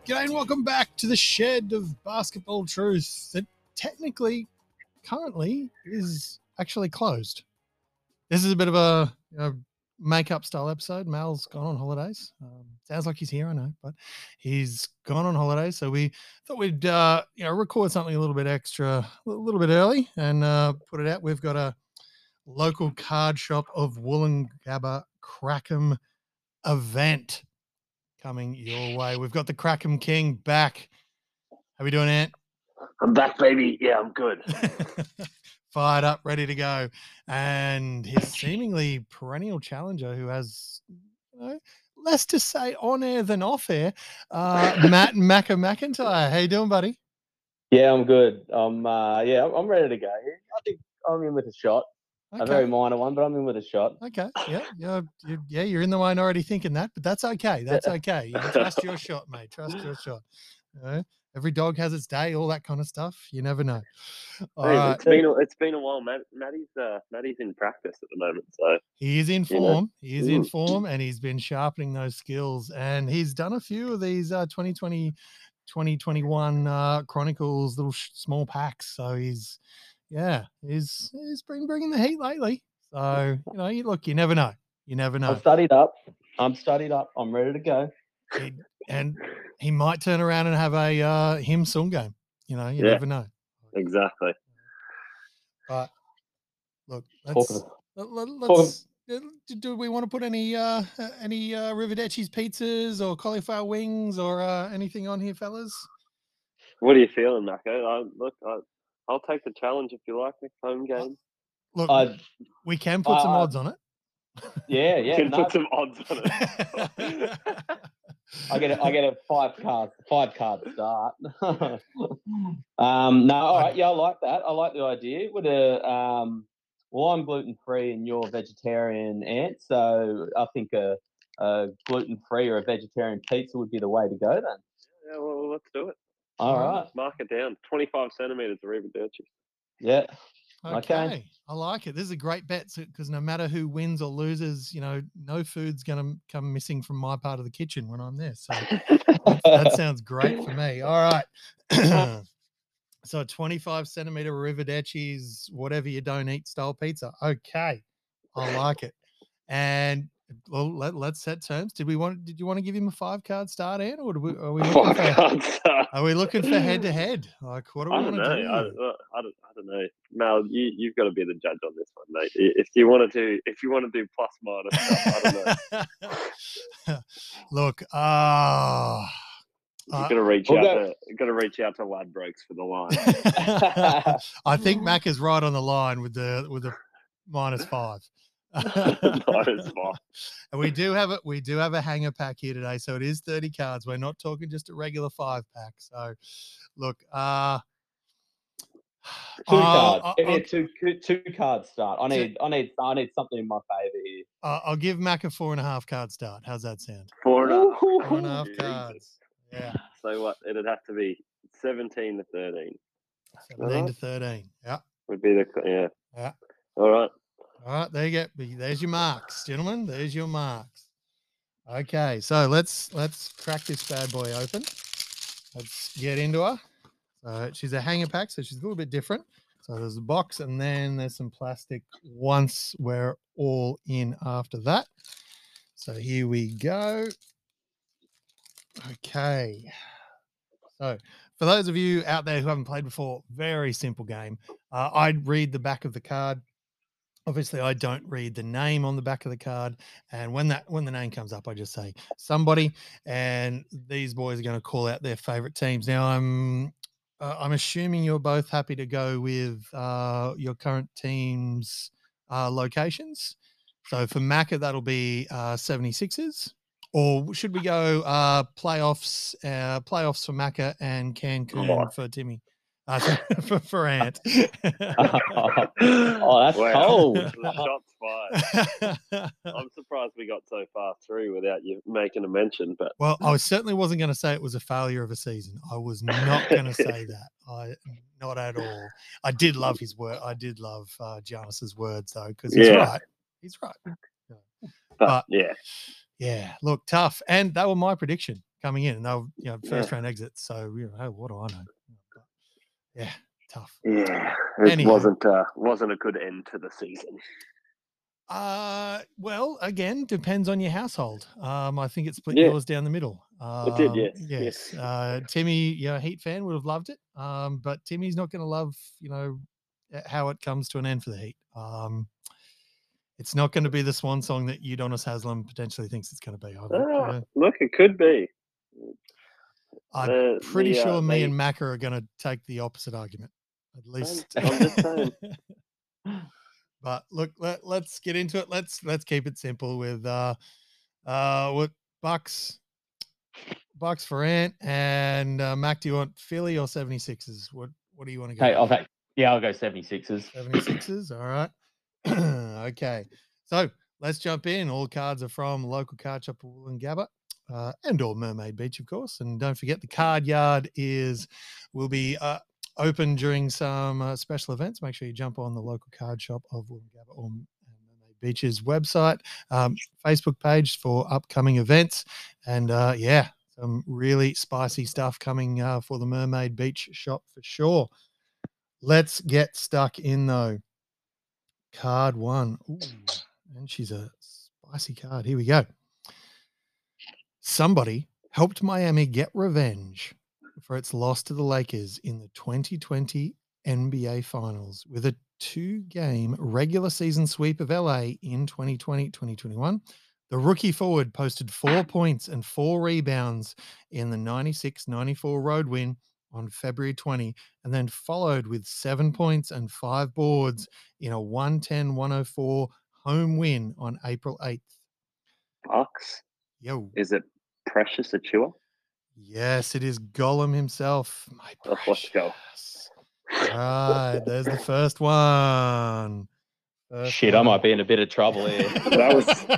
G'day and welcome back to the shed of basketball truth that technically, currently, is actually closed. This is a bit of a make-up style episode. Mal's gone on holidays. Sounds like he's here, I know, but he's gone on holidays. So we thought we'd record something a little bit extra, a little bit early, and put it out. We've got a local card shop of Woolloongabba Crackham event coming your way. We've got the Crackham King back. How we doing, Ant? I'm back, baby. Yeah, I'm good. Fired up, ready to go. And his seemingly perennial challenger who has less to say on air than off air, Matt Macca McIntyre. How you doing, buddy? Yeah, I'm good. I'm ready to go. I think I'm in with a shot. Okay. A very minor one, but I'm in with a shot. Okay. Yeah. You're in the minority thinking that, but that's okay. That's okay. You trust your shot, mate. Trust your shot. Every dog has its day, all that kind of stuff. You never know. It's been a while. Maddie's in practice at the moment, so he is in form. He is in form, and he's been sharpening those skills. And he's done a few of these 2020, 2021 Chronicles little small packs. So he's been bringing the heat lately. So you never know. You never know. I'm studied up. I'm ready to go. And he might turn around and have a him song game. You never know. Exactly. But look, let's do we want to put any Riverdetchi's pizzas or cauliflower wings or anything on here, fellas? What are you feeling, Macca? I'll take the challenge if you like. Next home game. Look, we can put some odds on it. Yeah. You can put some odds on it. I get a five card start. All right. Yeah, I like that. I like the idea. With I'm gluten free and you're vegetarian, Ant. So I think a gluten free or a vegetarian pizza would be the way to go then. Yeah, well, let's do it. All right. Mark it down. 25 centimeters of Riverdetchi. Yeah. Okay. I like it. This is a great bet because no matter who wins or loses, no food's going to come missing from my part of the kitchen when I'm there. So that sounds great for me. All right. So 25 centimeter Riverdetchi's whatever you don't eat style pizza. Okay. I like it. And well, let's set terms. Did you want to give him a 5-card start, Ann, or are we looking for head to head? Like, what do we want to do? I don't know. Mal, you've got to be the judge on this one, mate. If you want to do plus minus stuff, I don't know. Look, you've got to reach out to Ladbrokes for the line. I think Mac is right on the line with the -5. And we do have a hanger pack here today, so it is 30 cards. We're not talking just a regular 5-pack. So look, two card start. I need something in my favor here. I'll give Mac a 4.5 card start. How's that sound? 4.5 cards. Yeah. So what? It'd have to be 17 to 13. 17 to 13. Yeah. Would be Yeah. All right. All right, there you go. There's your marks, gentlemen. There's your marks. Okay, so let's crack this bad boy open. Let's get into her. So she's a hanger pack, so she's a little bit different. So there's a box, and then there's some plastic once we're all in after that. So here we go. Okay. So for those of you out there who haven't played before, very simple game. I'd read the back of the card. Obviously, I don't read the name on the back of the card, and when the name comes up, I just say somebody, and these boys are going to call out their favorite teams. Now, I'm assuming you're both happy to go with your current team's locations. So for Macca, that'll be 76ers, or should we go playoffs for Macca and Cancun for Timmy? For Ant. That's cold. Shots fired. I'm surprised we got so far through without you making a mention. But well, I certainly wasn't going to say it was a failure of a season. I was not going to say that. Not at all. I did love his word. I did love Giannis's words though, because he's right. He's right. But yeah. Look, tough, and that was my prediction. coming in, and they'll first round exits. So hey, what do I know? But, yeah, tough. Yeah, it Anyhow. wasn't a good end to the season. Well, again, depends on your household. I think it split Yeah. yours down the middle. It did, Yes. Timmy, Heat fan, would have loved it. But Timmy's not going to love, how it comes to an end for the Heat. It's not going to be the swan song that Udonis Haslam potentially thinks it's going to be. Look, it could be. I'm pretty sure me and Macca are going to take the opposite argument. At least. I'm just saying. But look, let's get into it. Let's keep it simple with what Bucks for Ant and Mac. Do you want Philly or 76ers? What do you want to go? Hey, I'll go 76ers. 76ers. All right. Okay. So let's jump in. All cards are from local card shop of Woolloongabba. And or Mermaid Beach, of course. And don't forget the card yard will be open during some special events. Make sure you jump on the local card shop of Woolloongabba or Mermaid Beach's website, Facebook page for upcoming events. And some really spicy stuff coming for the Mermaid Beach shop for sure. Let's get stuck in though. Card 1. Ooh, and she's a spicy card. Here we go. Somebody helped Miami get revenge for its loss to the Lakers in the 2020 NBA Finals with a 2-game regular season sweep of LA in 2020-2021. The rookie forward posted 4 points and 4 rebounds in the 96-94 road win on February 20, and then followed with 7 points and 5 boards in a 110-104 home win on April 8th. Bucks? Yo. Is it Precious Achiuwa? Yes, it is Gollum himself. My precious. Let's go. All right, there's the first one. I might be in a bit of trouble here. That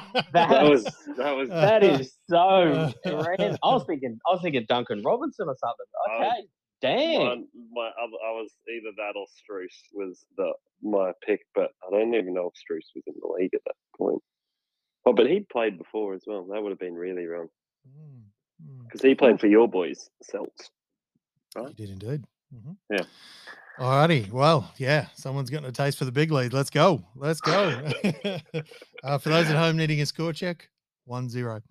is so grand. I was thinking Duncan Robinson or something. Okay, damn. I was either that or Strus was my pick, but I don't even know if Strus was in the league at that point. Oh, but he'd played before as well. That would have been really wrong. Because he played for your boys, Celts. Right? He did indeed. Mm-hmm. Yeah. Alrighty. Well, yeah, someone's gotten a taste for the big lead. Let's go. For those at home needing a score check, 1-0.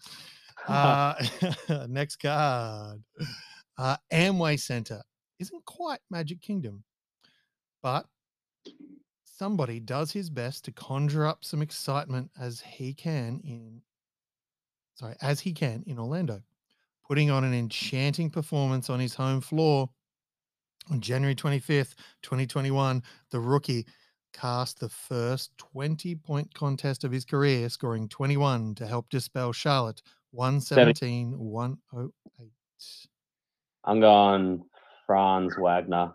Next card. Amway Center isn't quite Magic Kingdom, but somebody does his best to conjure up some excitement as he can in Orlando, putting on an enchanting performance on his home floor. On January 25th, 2021, the rookie cast the first 20-point contest of his career, scoring 21 to help dispel Charlotte 117-108. I'm going Franz Wagner.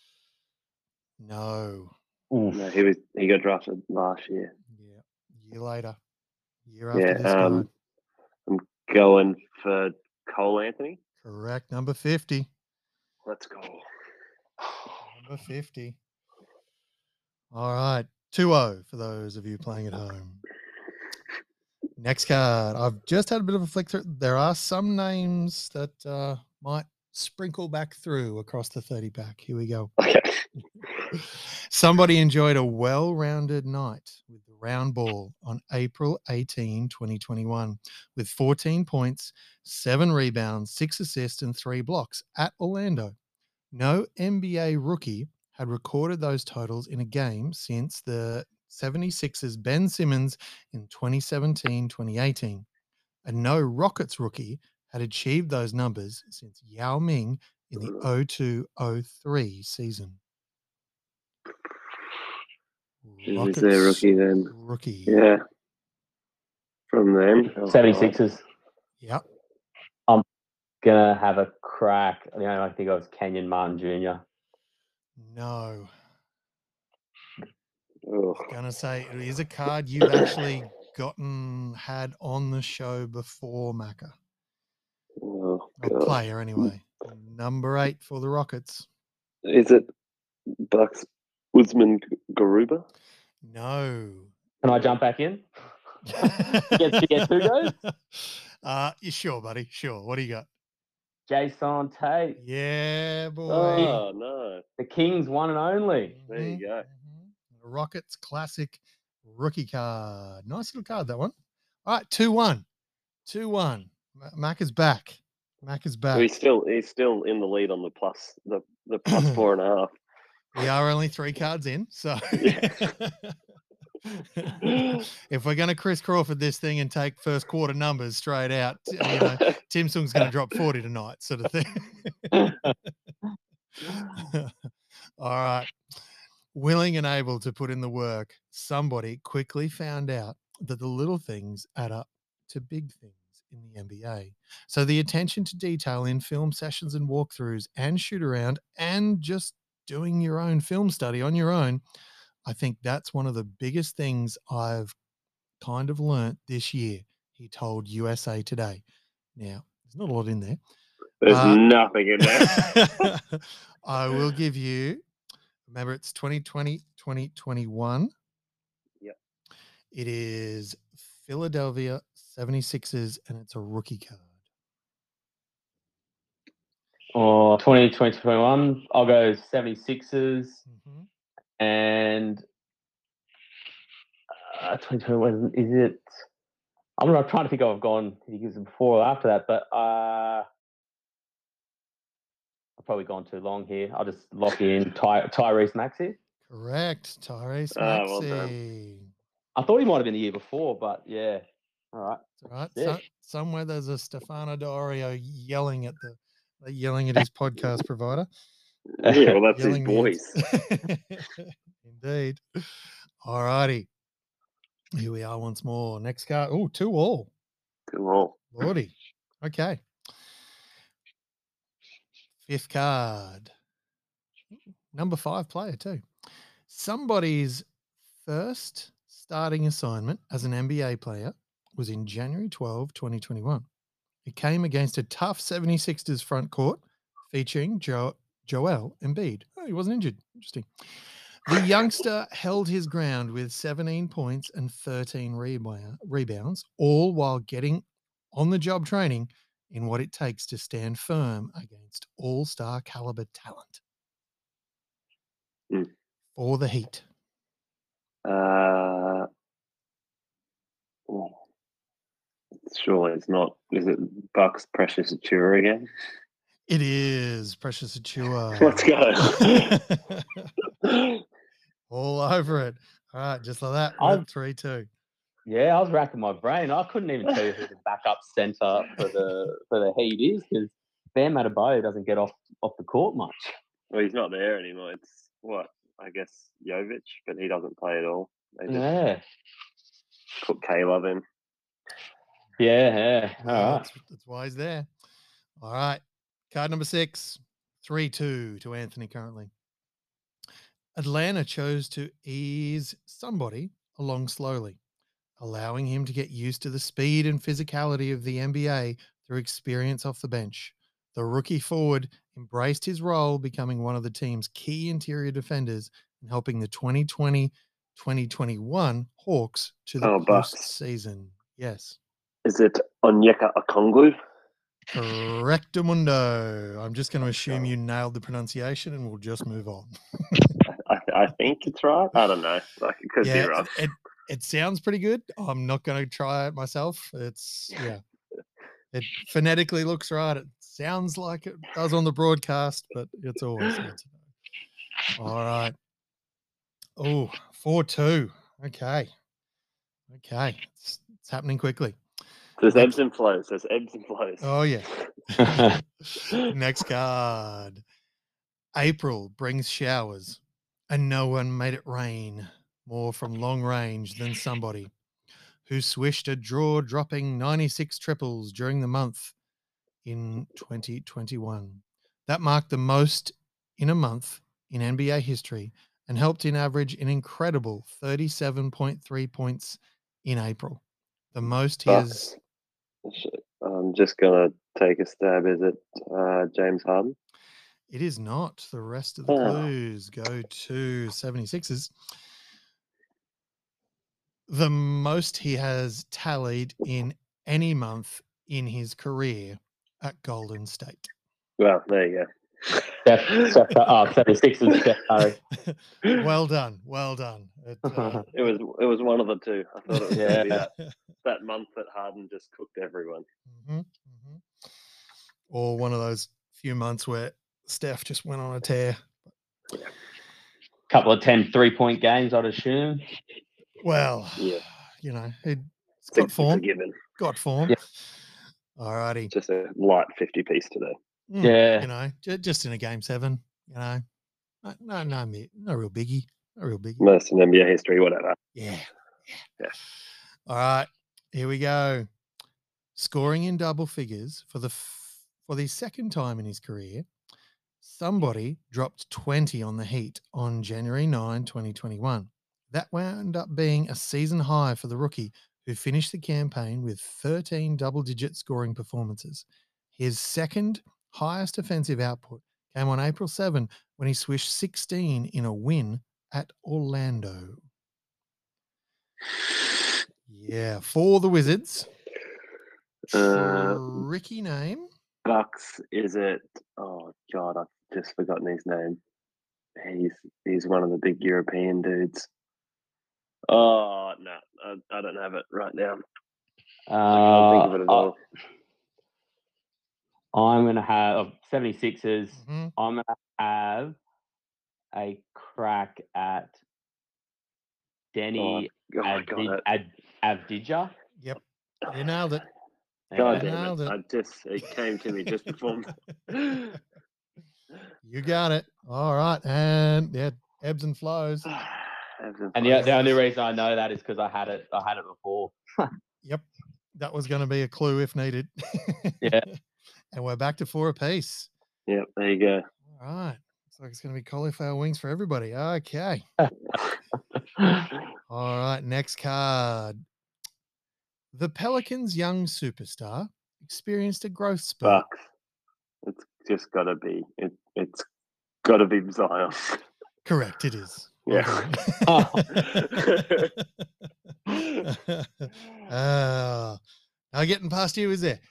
No. No, he got drafted last year. Yeah, year after this guy. I'm going for Cole Anthony. Correct, number 50. Let's go. Number 50. All right, 2-0 for those of you playing at home. Next card. I've just had a bit of a flick through. There are some names that might sprinkle back through across the 30-pack. Here we go. Okay. Somebody enjoyed a well-rounded night with the round ball on April 18, 2021, with 14 points, 7 rebounds, 6 assists, and 3 blocks at Orlando. No NBA rookie had recorded those totals in a game since the 76ers' Ben Simmons in 2017-2018. And no Rockets rookie had achieved those numbers since Yao Ming in the 02-03 season. Who's their rookie then? Rookie. Yeah. From them. 76ers. Yep. I'm going to have a crack. I think it was Kenyon Martin Jr. No. Oh. I was going to say, it is a card you've actually had on the show before, Macca. Oh, a player anyway. Number 8 for the Rockets. Is it Bucks Usman Garuba? No. Can I jump back in? Get 2 goes? You sure, buddy? Sure. What do you got? Jason Tate, Yeah, boy. Oh, no. the Kings one and only. There you go. Rockets classic rookie card. Nice little card, that one. All right, 2-1. 2-1. Mac is back. Mac is back. He's still in the lead on the plus 4.5. We are only 3 cards in, so if we're going to Chris Crawford this thing and take first quarter numbers straight out, Tim Sung's going to drop 40 tonight, sort of thing. All right. Willing and able to put in the work, somebody quickly found out that the little things add up to big things in the NBA. So the attention to detail in film sessions and walkthroughs and shoot around and just doing your own film study on your own, I think that's one of the biggest things I've kind of learnt this year, he told USA Today. Now, there's not a lot in there. There's nothing in there. I will give you, remember it's 2020, 2021. Yep. It is Philadelphia 76ers, and it's a rookie card. Or 2021, I'll go 76ers. And 2021, is it? I'm not trying to think I've gone before or after that, but I've probably gone too long here. I'll just lock in Tyrese Maxey. Correct, Tyrese Maxey. Well done. I thought he might have been the year before, but yeah. All right. All right. Somewhere there's a Stefano D'Orio yelling at his podcast provider. Yeah, well, that's his voice. Indeed. All righty. Here we are once more. Next card. Oh, 2-2. 2-2. Lordy. Okay. 5th card. Number 5 player too. Somebody's first starting assignment as an NBA player was in January 12, 2021. It came against a tough 76ers front court featuring Joel Embiid. Oh, he wasn't injured. Interesting. The youngster held his ground with 17 points and 13 rebounds, all while getting on-the-job training in what it takes to stand firm against all-star caliber talent. For the Heat. Surely it's not. Is it Bucks Precious Achiuwa again? It is Precious Achiuwa. Let's go. All over it. All right, just like that. 3-2. Yeah, I was racking my brain. I couldn't even tell you who the backup center for the Heat is, because Bam Adebayo doesn't get off the court much. Well, he's not there anymore. It's I guess Jovic, but he doesn't play at all. They just put Caleb in. Yeah. All right. That's why he's there. All right. Card number 6, 3-2 to Anthony currently. Atlanta chose to ease somebody along slowly, allowing him to get used to the speed and physicality of the NBA through experience off the bench. The rookie forward embraced his role, becoming one of the team's key interior defenders and helping the 2020-2021 Hawks to the postseason. Yes. Is it Onyeka Okongwu? Correctamundo. I'm just going to assume you nailed the pronunciation and we'll just move on. I think it's right. I don't know. It could be wrong. It sounds pretty good. I'm not going to try it myself. It phonetically looks right. It sounds like it does on the broadcast, but it's always hard to know. All right. Oh, 4-2. Okay. It's happening quickly. There's ebbs and flows. Oh, yeah. Next card. April brings showers, and no one made it rain more from long range than somebody who swished a draw-dropping 96 triples during the month in 2021. That marked the most in a month in NBA history and helped him average an incredible 37.3 points in April. The most he has... I'm just going to take a stab. Is it James Harden? It is not. The rest of the clues go to 76ers. The most he has tallied in any month in his career at Golden State. Well, there you go. 76ers, Steph Curry. Well done. It was one of the two. I thought it was going to be that month that Harden just cooked everyone. Or one of those few months where Steph just went on a tear. Couple of 10 3-point games, I'd assume. Well, yeah, he's got form. Forgiven. Got form. Yeah. All righty. Just a light 50 piece today. Yeah. Just in a game 7. No real biggie. Most in NBA history, whatever. Yeah. All right, here we go. Scoring in double figures for the second time in his career, somebody dropped 20 on the Heat on January 9, 2021. That wound up being a season high for the rookie, who finished the campaign with 13 double-digit scoring performances. His second highest offensive output came on April 7 when he swished 16 in a win at Orlando. Yeah, for the Wizards. Tricky name. Bucks, is it? Oh God, I've just forgotten his name. He's one of the big European dudes. Oh no, I don't have it right now. I can't think of it at all. I'm gonna have 76ers. Mm-hmm. I'm gonna have a crack at Denny Avdija. Yep, you nailed it. God damn it! It came to me just before. You got it. All right, and ebbs and flows. And the only reason I know that is because I had it before. Yep, that was going to be a clue if needed. Yeah. And we're back to 4 apiece. Yep, there you go. All right. Looks like it's going to be cauliflower wings for everybody. Okay. All right, next card. The Pelicans' young superstar experienced a growth spurt. Bucks. It's just got to be. It's got to be Zion. Correct, it is. Yeah. Now getting past you, is there?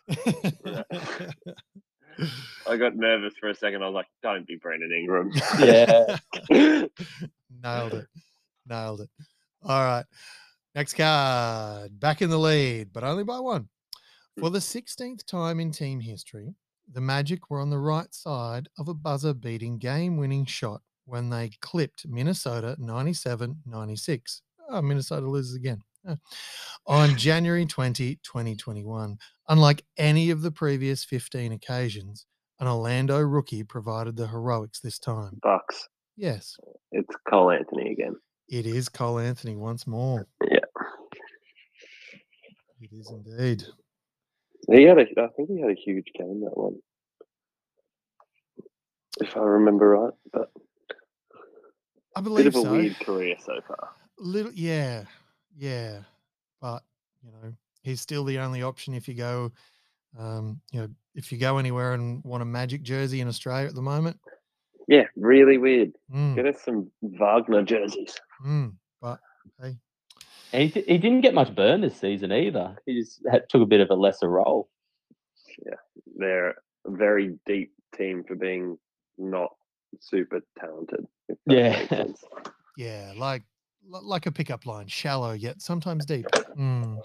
I got nervous for a second. I was like, don't be Brandon Ingram. Yeah. Nailed it. All right. Next card. Back in the lead, but only by 1. For the 16th time in team history, the Magic were on the right side of a buzzer-beating game-winning shot when they clipped Minnesota 97-96. Oh, Minnesota loses again. On January 20, 2021. Unlike any of the previous 15 occasions, an Orlando rookie provided the heroics this time. Bucks. Yes. It's Cole Anthony again. It is Cole Anthony once more. Yeah. It is indeed. I think he had a huge game, that one. If I remember right, but I believe bit of a so. weird career so far. Yeah. But he's still the only option if you go, if you go anywhere and want a Magic jersey in Australia at the moment. Yeah, really weird. Get us some Wagner jerseys. But hey, he didn't get much burn this season either. He just took a bit of a lesser role. Yeah, they're a very deep team for being not super talented. If that makes sense. Yeah, like a pickup line, shallow yet sometimes deep. All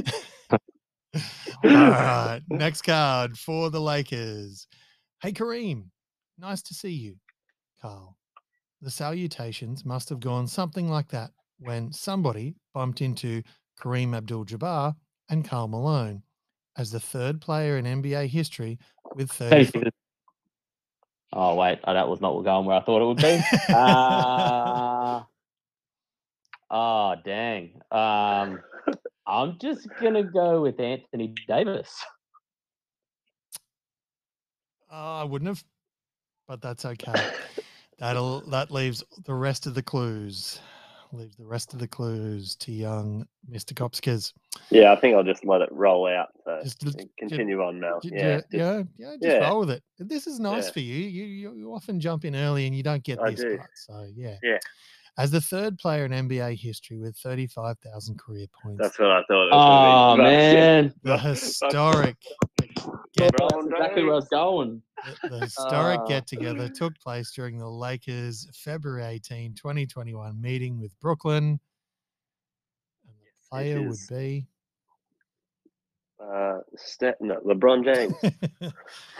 right, next card for the Lakers. Hey, Kareem, nice to see you. Carl. The salutations must have gone something like that when somebody bumped into Kareem Abdul-Jabbar and Karl Malone as the third player in NBA history with 30. Oh, wait. That was not going where I thought it would be. Oh, dang. I'm just going to go with Anthony Davis. I wouldn't have, but that's okay. That leaves the rest of the clues. To young Mr. Kopskis. Yeah, I think I'll just let it roll out. So continue on now. Just roll with it. This is nice for you. You often jump in early and you don't get this part. So yeah. As the third player in NBA history with 35,000 career points. That's what I thought. Oh man, the historic. that's exactly where I was going. The historic get-together took place during the Lakers' February 18, 2021 meeting with Brooklyn. And the player would be... LeBron James.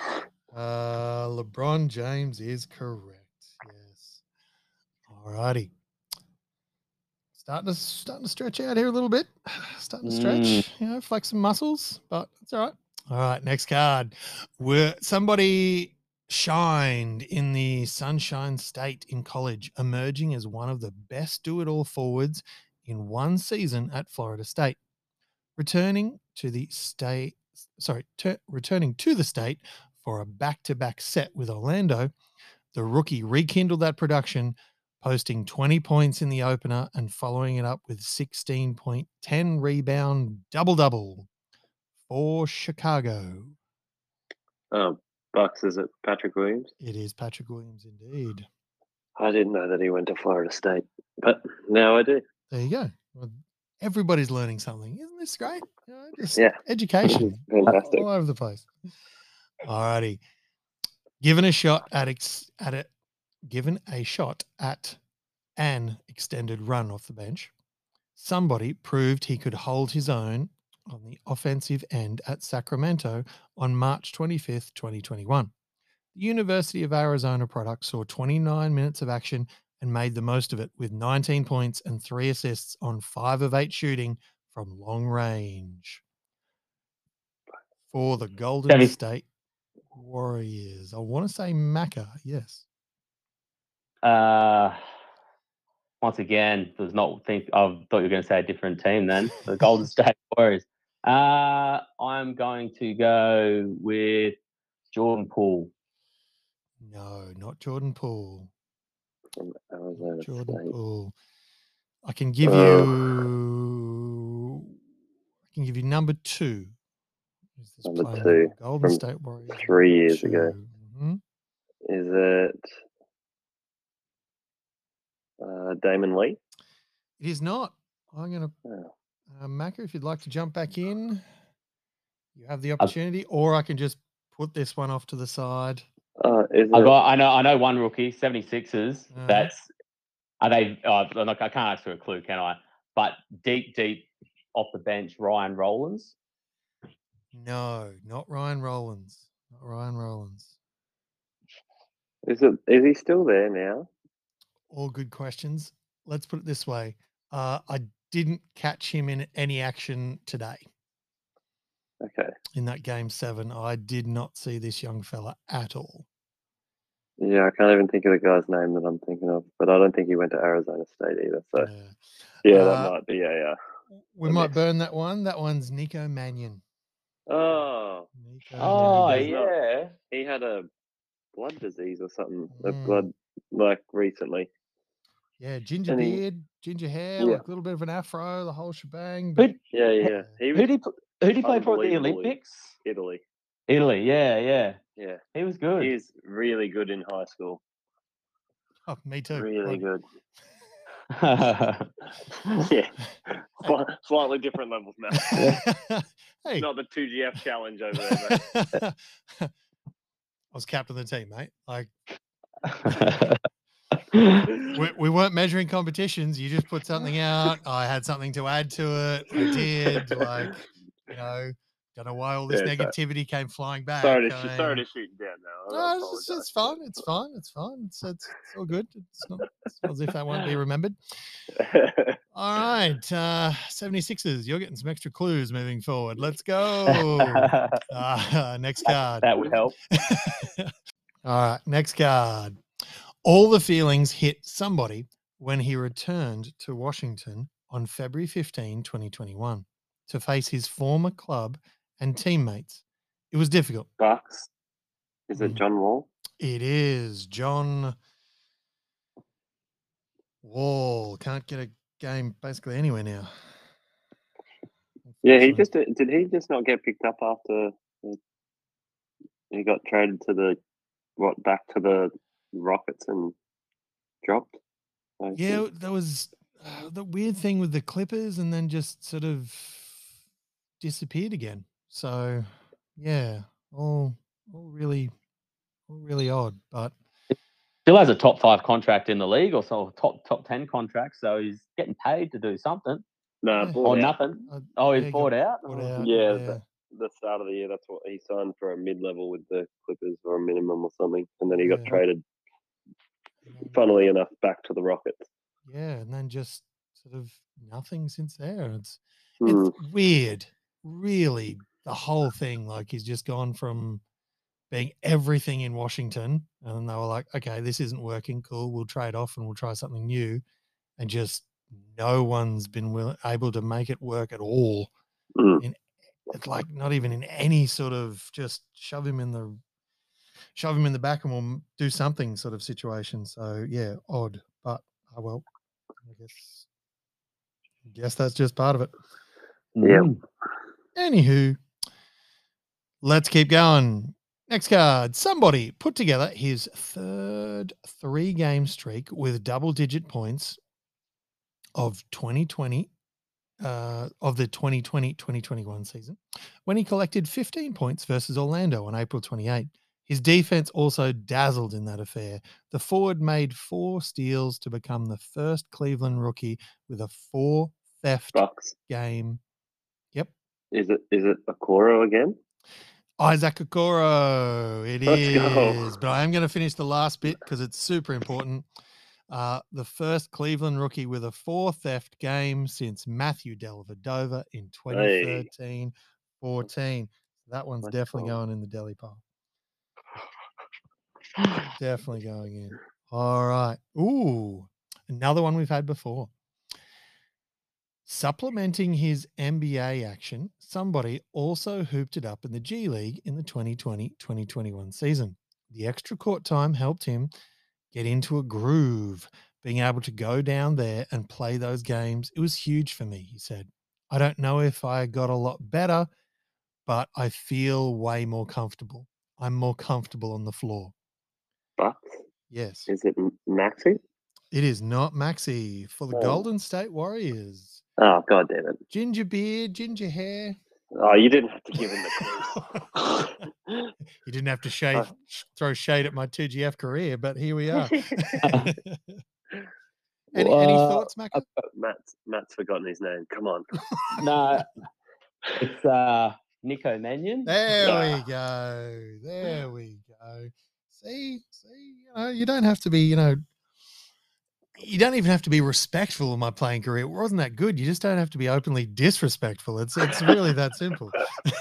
LeBron James is correct. Yes. All righty. Starting to stretch out here a little bit. Starting to stretch, flex some muscles, but it's all right. All right, next card. Somebody shined in the Sunshine State in college, emerging as one of the best do-it-all forwards in one season at Florida State. Returning to the state for a back-to-back set with Orlando, the rookie rekindled that production, posting 20 points in the opener and following it up with 16.10 rebound double-double for Chicago. Bucks, is it Patrick Williams? It is Patrick Williams indeed. I didn't know that he went to Florida State, but now I do. There you go. Well, everybody's learning something. Isn't this great? Education. Fantastic. All over the place. All righty. Given a shot at an extended run off the bench, somebody proved he could hold his own on the offensive end at Sacramento on March 25th, 2021. The University of Arizona product saw 29 minutes of action and made the most of it with 19 points and 3 assists on 5 of 8 shooting from long range. For the Golden State Warriors. I want to say Macca, yes. Once again, I thought you were going to say a different team then. The Golden State Warriors. I'm going to go with Jordan Poole. No, not Jordan Poole. From Arizona Jordan State. Poole. I can give you number 2. Number 2. Golden State Warriors. 3 years ago. Mm-hmm. Is it Damon Lee? It is not. I'm going to... Macca, if you'd like to jump back in, you have the opportunity, or I can just put this one off to the side. I know one rookie, 76ers. I can't ask for a clue, can I? But deep off the bench, Ryan Rollins. No, not Ryan Rollins. Not Ryan Rollins. Is he still there now? All good questions. Let's put it this way. I didn't catch him in any action today. Okay. In that game 7, I did not see this young fella at all. Yeah, I can't even think of the guy's name that I'm thinking of, but I don't think he went to Arizona State either. So, that might be we might burn that one. That one's Nico Mannion. Oh. Yeah. He had a blood disease or something. Blood, recently. Yeah, ginger beard, ginger hair, like a little bit of an afro, the whole shebang. Who did he play for at the Olympics? Italy, yeah. He was good. He's really good in high school. Oh, me too. Really good. Slightly different levels now. Hey. Not the 2GF challenge over there, mate. I was captain of the team, mate. We weren't measuring competitions. You just put something out. I had something to add to it. I did. Don't know why all this negativity came flying back. Sorry to shoot you down now. No, it's fun. It's fun. It's all good. It's not as if that won't be remembered. All right. 76ers, you're getting some extra clues moving forward. Let's go. Next card. That would help. All right. Next card. All the feelings hit somebody when he returned to Washington on February 15, 2021 to face his former club and teammates. It was difficult. Bucks. Is it John Wall? It is John Wall. Can't get a game basically anywhere now. Yeah, did he just not get picked up after he got traded to back to the Rockets and dropped? Yeah, that was the weird thing with the Clippers, and then just sort of disappeared again. So, yeah, all really really odd. But Still has a top 5 contract in the league, or so top 10 contract. So he's getting paid to do something, Nah, Yeah. bought or out. nothing. yeah, He's he bought got out. bought Oh. out. Yeah, Yeah. the start of the year, that's what he signed for, a mid-level with the Clippers or a minimum or something, and then he got Yeah. traded, And then, funnily enough, back to the Rockets. yeah, and then just sort of nothing since there. It's Hmm. weird, really. The whole thing, like he's just gone from being everything in Washington, and they were like, "Okay, this isn't working. Cool, we'll trade off and we'll try something new." And just no one's been able to make it work at all. Hmm. It's like not even in any sort of just shove him in the back and we'll do something sort of situation. So yeah, odd, but well, I guess that's just part of it. Yeah. Anywho, let's keep going. Next card. Somebody put together his third 3-game streak with double-digit points of 2020 of the 2020-2021 season when he collected 15 points versus Orlando on April 28. His defense also dazzled in that affair. The forward made 4 steals to become the first Cleveland rookie with a 4 theft Bucks. game. Yep. Is it Okoro again? Isaac Okoro. It Let's is. go. But I am going to finish the last bit because it's super important. The first Cleveland rookie with a 4 theft game since Matthew Dellavedova in 2013-14. That one's Let's definitely go. going in the deli pile. Definitely going in. All right. Ooh, another one we've had before. Supplementing his NBA action, somebody also hooped it up in the G League in the 2020-2021 season. The extra court time helped him get into a groove, being able to go down there and play those games. It was huge for me, he said. I don't know if I got a lot better, but I feel way more comfortable. I'm more comfortable on the floor. Bucks? Yes. Is it Maxi? It is not Maxi for the Golden State Warriors. Oh, God damn it. Ginger beard, ginger hair. Oh, you didn't have to give him the clue. You didn't have to throw shade at my 2GF career, but here we are. Any thoughts, Macca? Matt's forgotten his name. Come on. No, it's Nico Mannion. There we go. There we go. See, you don't have to be, you don't even have to be respectful of my playing career. It wasn't that good. You just don't have to be openly disrespectful. It's really that simple.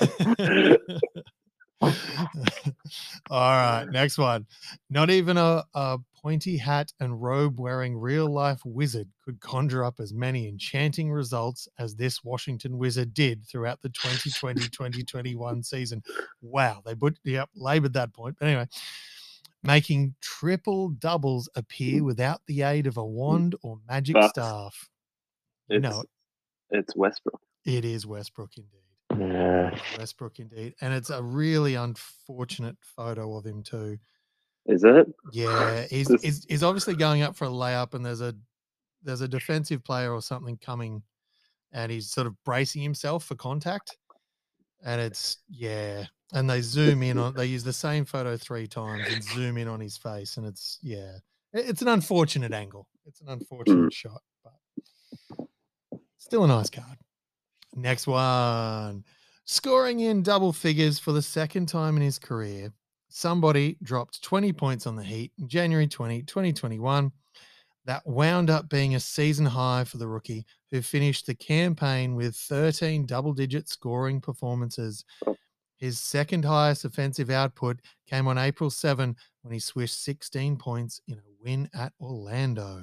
All right, next one. Not even a pointy hat and robe wearing real life wizard could conjure up as many enchanting results as this Washington Wizard did throughout the 2020-2021 season. Wow, they labored that point. But anyway, making triple doubles appear without the aid of a wand or magic staff. It's Westbrook. It is Westbrook indeed. Yeah. Westbrook indeed. And it's a really unfortunate photo of him too. Is it? Yeah. He's obviously going up for a layup and there's a defensive player or something coming and he's sort of bracing himself for contact. And and they zoom in they use the same photo 3 times and zoom in on his face. And it's an unfortunate angle. It's an unfortunate shot, but still a nice card. Next one. Scoring in double figures for the second time in his career, somebody dropped 20 points on the Heat in January 2021. That wound up being a season high for the rookie, who finished the campaign with 13 double-digit scoring performances. His second highest offensive output came on April 7 when he swished 16 points in a win at Orlando.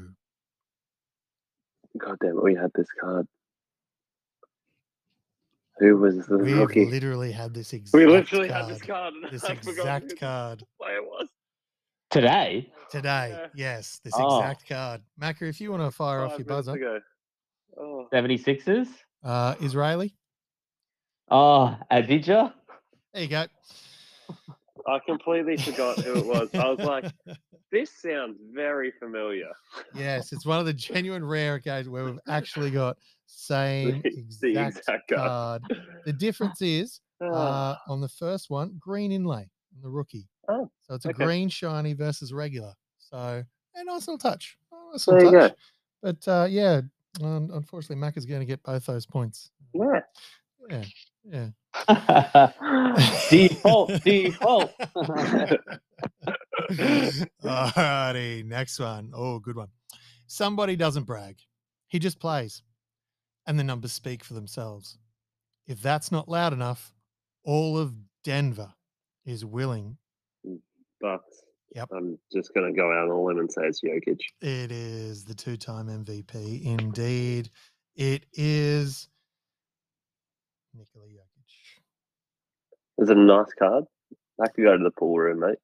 God damn it, we had this card. Who was the rookie? We literally had this exact card. We literally had this card. This exact card. Player was. Today, yes, this exact card. Macca, if you want to fire off your buzzer. 76ers. Israeli. Adidja. There you go. I completely forgot who it was. I was like, this sounds very familiar. Yes, it's one of the genuine rare occasions where we've actually got the exact card. The difference is on the first one, green inlay on the rookie. Oh. So it's a Okay. green shiny versus regular. So a nice little touch. Nice There little you go. touch. But yeah, unfortunately, Mac is going to get both those points. Yeah. Yeah. Yeah. Default. Alrighty, next one. Oh, good one. Somebody doesn't brag. He just plays. And the numbers speak for themselves. If that's not loud enough, all of Denver is willing. Bucks. Yep. I'm just going to go out on a limb and say it's Jokic. It is the two-time MVP. Indeed, it is Nikola Jokic. Is it a nice card? I could go to the pool room, mate.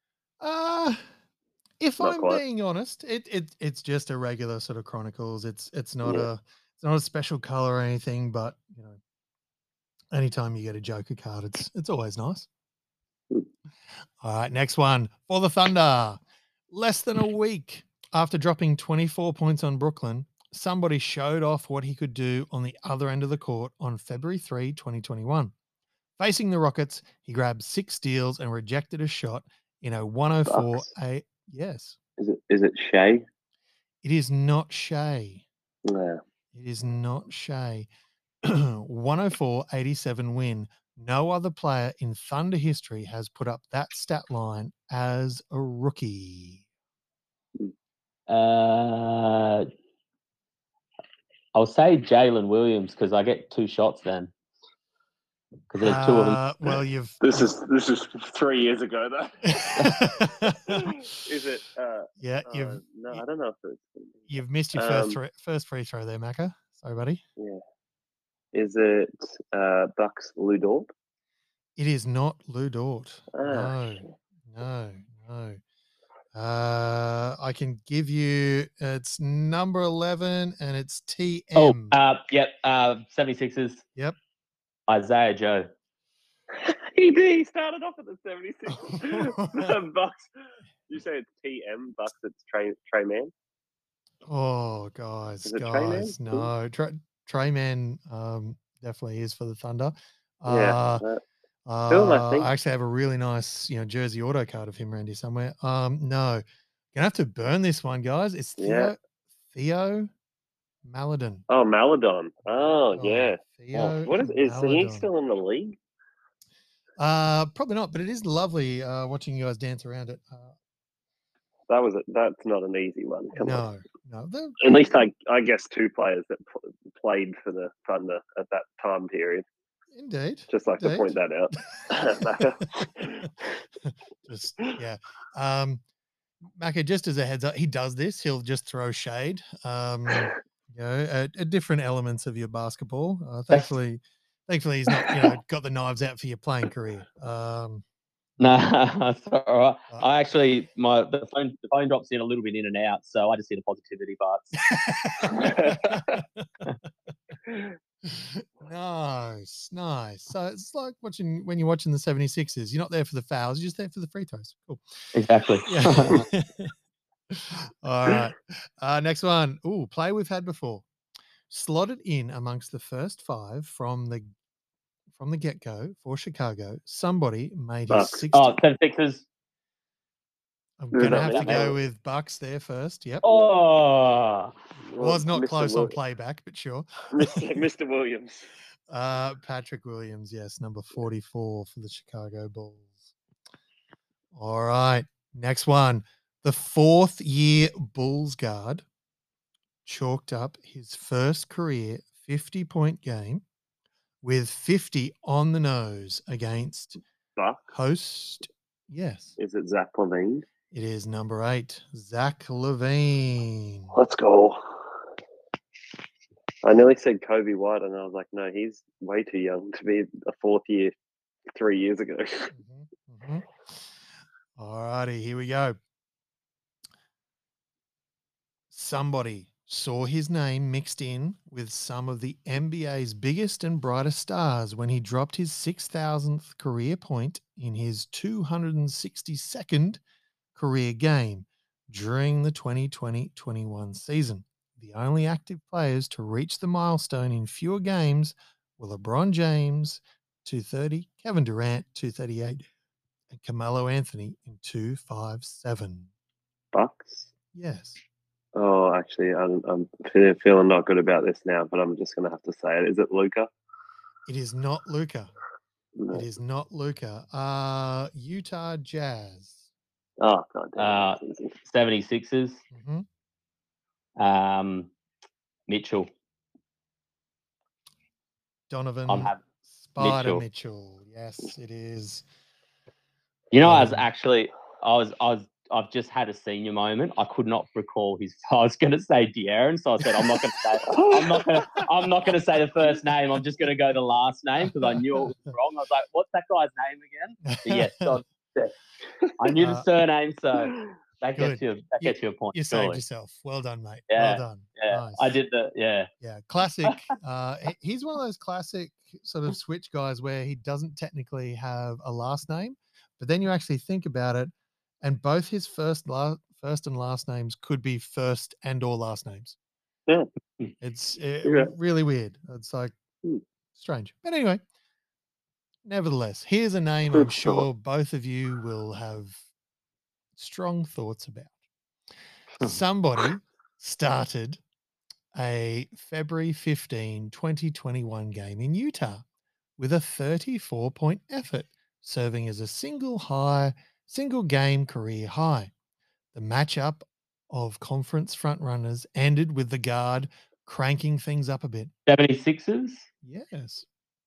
If Not I'm quite. being honest, it's just a regular sort of Chronicles. It's not Yeah. it's not a special color or anything, but you know, anytime you get a Joker card, it's always nice. Hmm. All right, next one for the Thunder. Less than a week after dropping 24 points on Brooklyn, somebody showed off what he could do on the other end of the court on February 3, 2021. Facing the Rockets, he grabbed 6 steals and rejected a shot in a 104. Bucks. Yes. Is it Shea? It is not Shea. Yeah. It is not Shea. 104-87 win. No other player in Thunder history has put up that stat line as a rookie. I'll say Jalen Williams because I get 2 shots then. Because there's 2 of them. Well, This is 3 years ago, though. Is it? Yeah, no, I don't know if it's. You've missed your first free throw there, Macca. Sorry, buddy. Yeah. Is it Bucks Lou Dort? It is not Lou Dort. Ah. No. I can give you it's number 11 and it's TM. Yep. 76ers. Yep. Isaiah Joe. He did. He started off at the 76. The Bucks. You say it's TM Bucks. It's Trey Man. Oh, guys, Is it Trey Man? no, Trey Man definitely is for the Thunder. Yeah. Who am I thinking? I actually have a really nice, jersey auto card of him around here somewhere. No, gonna have to burn this one, guys. It's Theo Maledon. Oh, Maledon. Oh, yeah. Theo What is he still in the league? Probably not, but it is lovely watching you guys dance around it. That's not an easy one. Come on. No. At least I guess 2 players that played for the Thunder at that time period. Indeed. Just like to point that out. Macca, just as a heads up, he does this. He'll just throw shade. At different elements of your basketball. Thankfully, he's not got the knives out for your playing career. No, that's all right. I actually the phone drops in a little bit in and out, so I just see the positivity parts. Nice. So it's like when you're watching the 76ers. You're not there for the fouls, you're just there for the free throws. Cool. Exactly. Yeah. All right. Next one. Ooh, play we've had before. Slotted in amongst the first 5 from the get-go for Chicago. Somebody made his 76ers. I'm going to have to go with Bucks there first. Yep. Oh. Was not close on playback, but sure. Mr. Williams. Patrick Williams, yes, number 44 for the Chicago Bulls. All right. Next one. The 4th-year Bulls guard chalked up his first career 50-point game with 50 on the nose against host. Yes. Is it Zach LaVine? It is number 8, Zach LaVine. Let's go. I nearly said Kobe White, and I was like, no, he's way too young to be a 4th year 3 years ago. All righty, here we go. Somebody saw his name mixed in with some of the NBA's biggest and brightest stars when he dropped his 6,000th career point in his 262nd career game during the 2020-21 season. The only active players to reach the milestone in fewer games were LeBron James, 230, Kevin Durant, 238, and Carmelo Anthony in 2-5-7. Bucks. Yes. Oh, actually, I'm feeling not good about this now, but I'm just going to have to say it. Is it Luka? It is not Luka. No. It is not Luka. Utah Jazz. Oh, God damn it. 76ers. Mm-hmm. Mitchell. Donovan Spider Mitchell. Yes, it is. You know, I've just had a senior moment. I could not recall his. I was going to say De'Aaron, so I said I'm not going to say. I'm not going to say the first name. I'm just going to go the last name because I knew it was wrong. I was like, "What's that guy's name again?" But yes, I knew the surname, so that gets you a point. You saved yourself. Well done, mate. Yeah, well done. Yeah, nice. I did the Yeah, classic. He's one of those classic sort of switch guys where he doesn't technically have a last name, but then you actually think about it, and both his first and last names could be first and or last names. Yeah, it's really weird. It's like strange, but anyway. Nevertheless, here's a name I'm sure both of you will have strong thoughts about. Somebody started a February 15, 2021 game in Utah with a 34-point effort, serving as a single game career high. The matchup of conference frontrunners ended with the guard cranking things up a bit. 76ers? Yes.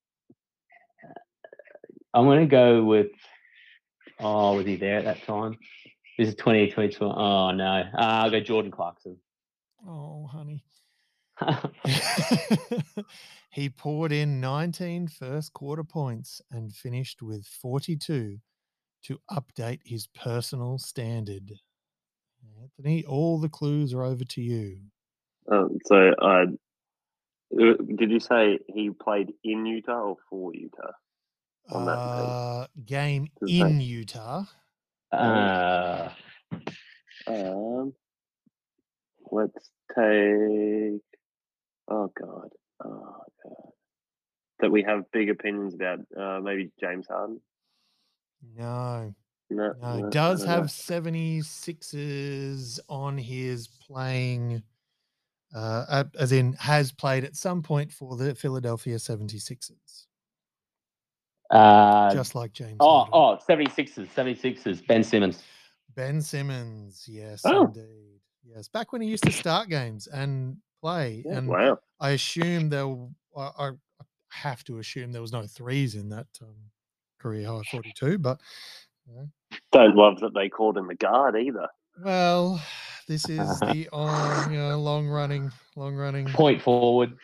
I'm going to go with, was he there at that time? This is 2022. Oh, no. I'll go Jordan Clarkson. Oh, honey. He poured in 19 first quarter points and finished with 42 to update his personal standard. Anthony, all the clues are over to you. So, did you say he played in Utah or for Utah? On that game in Utah. Let's take. Oh God. That we have big opinions about. Maybe James Harden. No. No. Does have 76ers on his playing. As in has played at some point for the Philadelphia 76ers. Just like James. 76ers. Ben Simmons. Ben Simmons. Yes, indeed. Yes. Back when he used to start games and play. Yeah, and wow. I assume I have to assume there was no threes in that career high 42, but don't love that they called him the guard either. Well, this is the long running point forward.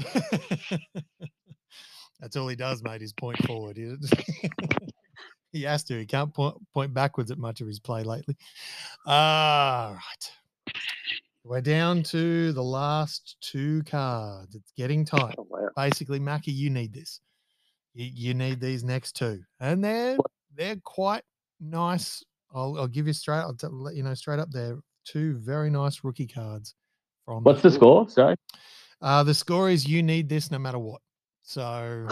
That's all he does, mate, is point forward. He has to. He can't point backwards at much of his play lately. Right. We're down to the last two cards. It's getting tight. Oh, wow. Basically, Mackie, you need this. You need these next two. And they're quite nice. I'll give you straight. I'll let you know straight up. They're two very nice rookie cards. What's the score? Sorry. The score is you need this no matter what. So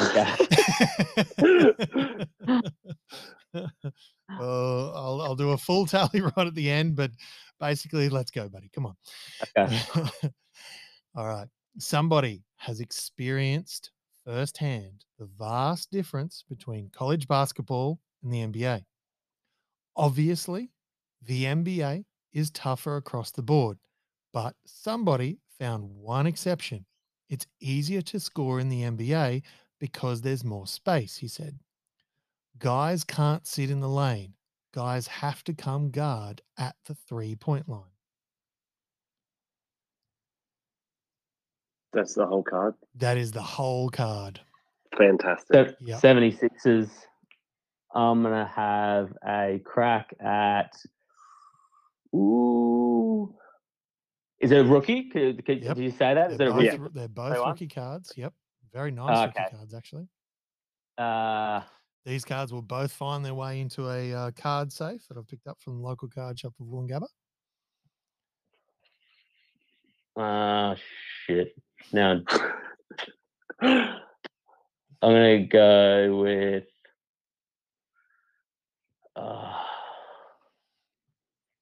I'll do a full tally right at the end, but basically, let's go, buddy. Come on. Okay. All right. Somebody has experienced firsthand the vast difference between college basketball and the NBA. Obviously, the NBA is tougher across the board, but somebody found one exception. It's easier to score in the NBA because there's more space, he said. Guys can't sit in the lane. Guys have to come guard at the 3-point line. That's the whole card? That is the whole card. Fantastic. 76ers. I'm going to have a crack at... Ooh. Is it a rookie? Did you say that? Is it a rookie? They're both rookie cards. Yep. Very nice rookie cards, actually. These cards will both find their way into a card safe that I've picked up from the local card shop of Wollongabba. Shit. Now, I'm going to go with...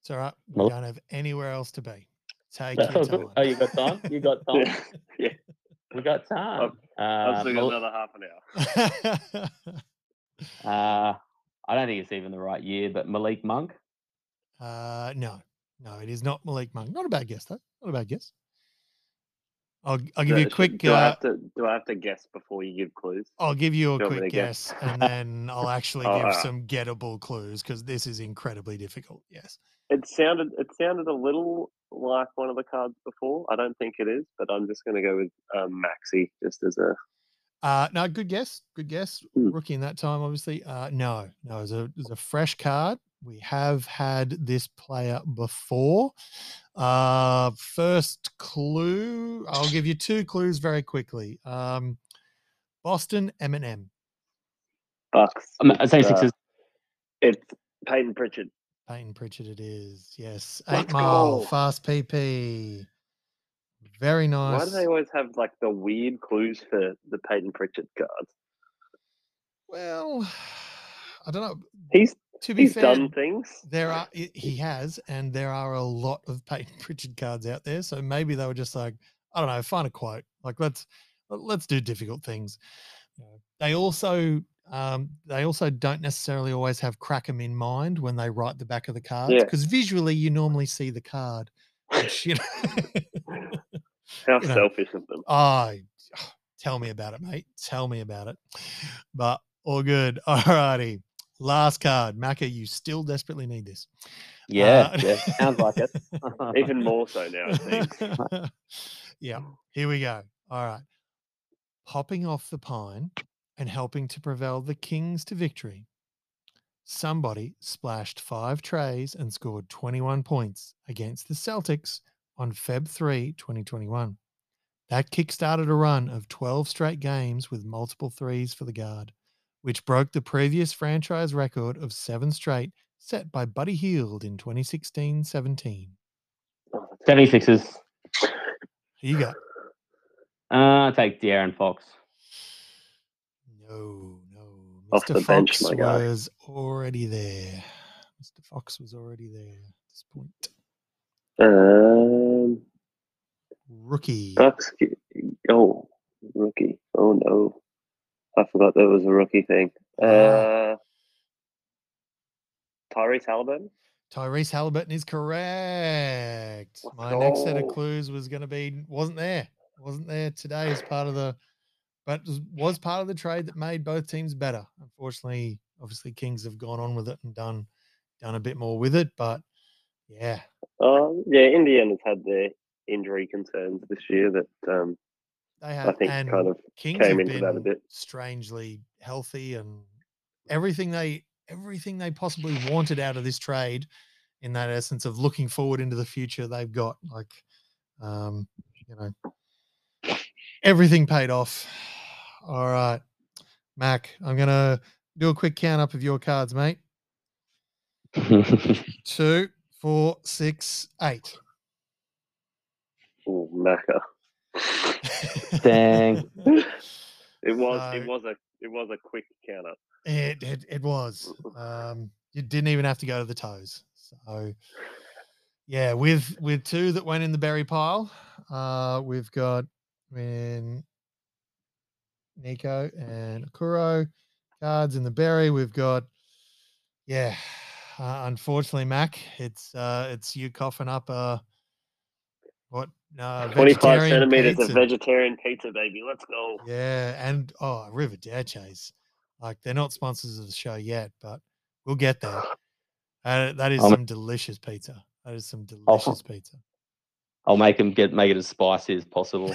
It's all right. We Well- don't have anywhere else to be. Take your time. Oh, you got time? You got time? Yeah. We got time. I've still got Mal- another half an hour. I don't think it's even the right year, but Malik Monk. No, it is not Malik Monk. Not a bad guess though. Not a bad guess. I'll give you a quick. Do I have to guess before you give clues? I'll give you a Do you want me quick to guess? guess, and then I'll actually Oh, give alright. some gettable clues because this is incredibly difficult. Yes. It sounded a little like one of the cards before. I don't think it is, but I'm just going to go with Maxi just as a. No, good guess. Good guess. Hmm. Rookie in that time, obviously. No, it's a fresh card. We have had this player before. First clue. I'll give you 2 clues very quickly. Boston M&M. Bucks. I'm saying Sixers. It's Peyton Pritchard. Peyton Pritchard it is. Yes. Let's 8 Mile, go. fast PP. Very nice. Why do they always have like the weird clues for the Peyton Pritchard cards? Well, I don't know. He's To be fair, done things. he has, and there are a lot of Peyton Pritchard cards out there. So maybe they were just like, I don't know, find a quote. Like let's do difficult things. They also don't necessarily always have Crackham in mind when they write the back of the cards, because visually you normally see the card. Which, How selfish of them. Tell me about it, mate. Tell me about it. But all good. All righty. Last card. Macca, you still desperately need this. Yeah, sounds like it. Even more so now, it seems. Yeah, here we go. All right. Hopping off the pine and helping to propel the Kings to victory. Somebody splashed 5 trays and scored 21 points against the Celtics on Feb 3, 2021. That kickstarted a run of 12 straight games with multiple threes for the guard, which broke the previous franchise record of 7 straight set by Buddy Hield in 2016-17. 76ers. Here you go. Take De'Aaron Fox. No. Off Mr. the bench, Fox my guy. was already there. Mr. Fox was already there at this point. Rookie. Bucks. Oh, rookie. Oh no, I forgot there was a rookie thing. Tyrese Halliburton. Tyrese Halliburton is correct. Let's My next set of go. clues was going to be wasn't there today as part of the, but was part of the trade that made both teams better. Unfortunately, obviously Kings have gone on with it and done a bit more with it, but yeah. Indiana's had their injury concerns this year that they have, I think and kind of Kings came have into that a been bit. strangely healthy, and everything they possibly wanted out of this trade, in that essence of looking forward into the future, they've got. Like, everything paid off. All right, Mac, I'm gonna do a quick count up of your cards, mate. 2, 4, 6, 8. Oh, Macca. Dang. It was a quick count up. It was. You didn't even have to go to the toes. So yeah, with 2 that went in the berry pile, we've got Nico and Okuro cards in the berry. We've got unfortunately, Mac, it's you coughing up 25 centimeters pizza. of vegetarian pizza, baby. Let's go. Yeah, and Arrivederci's. Like, they're not sponsors of the show yet, but we'll get there. That is some delicious pizza. That is some delicious pizza. I'll make him make it as spicy as possible.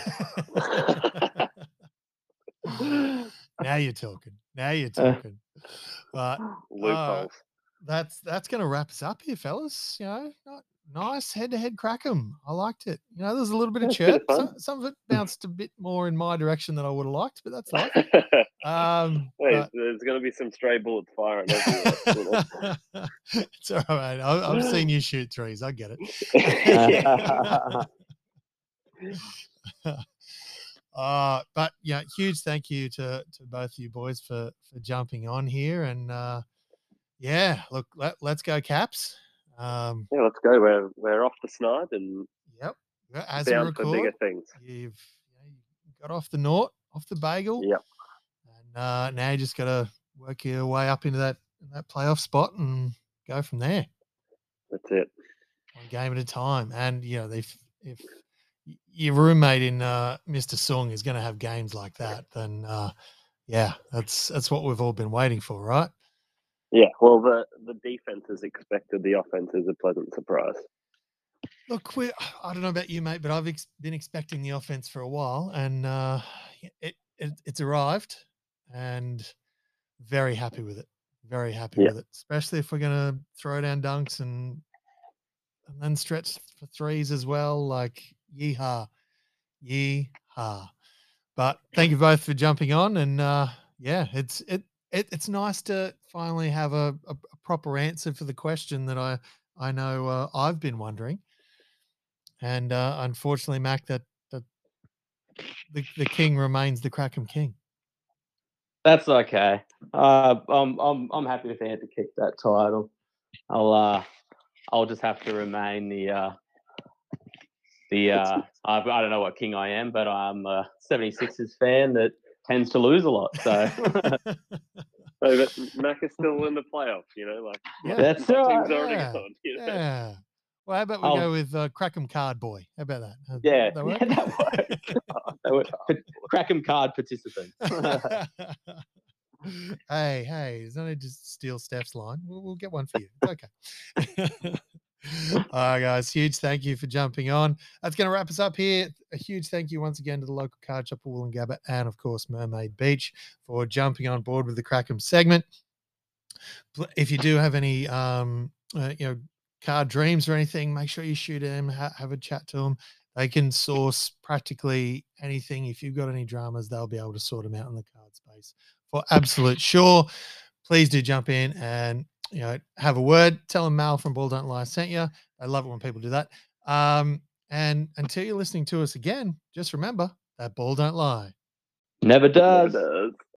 Now you're talking. But loopholes. That's going to wrap us up here, fellas. Nice head-to-head crack 'em. I liked it. There's a little bit of chirp. Some of it bounced a bit more in my direction than I would have liked, but that's life. There's going to be some stray bullets firing everywhere. It's all right, mate. I've seen you shoot threes. I get it. But huge thank you to both you boys for jumping on here, and look, let's go Caps. Yeah, let's go. We're off the snide and Yep. As we bound for bigger record, things. you got off the Nort, off the bagel. Yep. And now you just got to work your way up into that playoff spot and go from there. That's it. One game at a time. And, if your roommate in Mr. Sung is going to have games like that, then, that's what we've all been waiting for, right? Yeah, well, the defense is expected. The offense is a pleasant surprise. Look, I don't know about you, mate, but I've been expecting the offense for a while, and it's arrived, and very happy with it. Very happy with it, especially if we're going to throw down dunks and then stretch for threes as well. Like, yeehaw. But thank you both for jumping on, and it's nice to finally have a proper answer for the question that I know I've been wondering. And unfortunately, Mac, that the king remains the Crackham King. That's okay. I'm happy with Ant to keep that title. I'll just have to remain the I don't know what king I am, but I'm a 76ers fan that tends to lose a lot. So but Mac is still in the playoffs, that's right. Team's already gone. Yeah. Well, how about we go with Crackham Card Boy? How about that? That works. Crackham Card participant. Hey, there's no need to steal Steph's line. We'll get one for you. It's okay. All right, guys. Huge thank you for jumping on. That's going to wrap us up here. A huge thank you once again to the local card shop of Woolloongabba and, of course, Mermaid Beach for jumping on board with the Crackham segment. If you do have any, card dreams or anything, make sure you shoot them, have a chat to them. They can source practically anything. If you've got any dramas, they'll be able to sort them out in the card space for absolute sure. Please do jump in and have a word. Tell them Mal from Ball Don't Lie sent you. I love it when people do that. And until you're listening to us again, just remember that ball don't lie. Never does.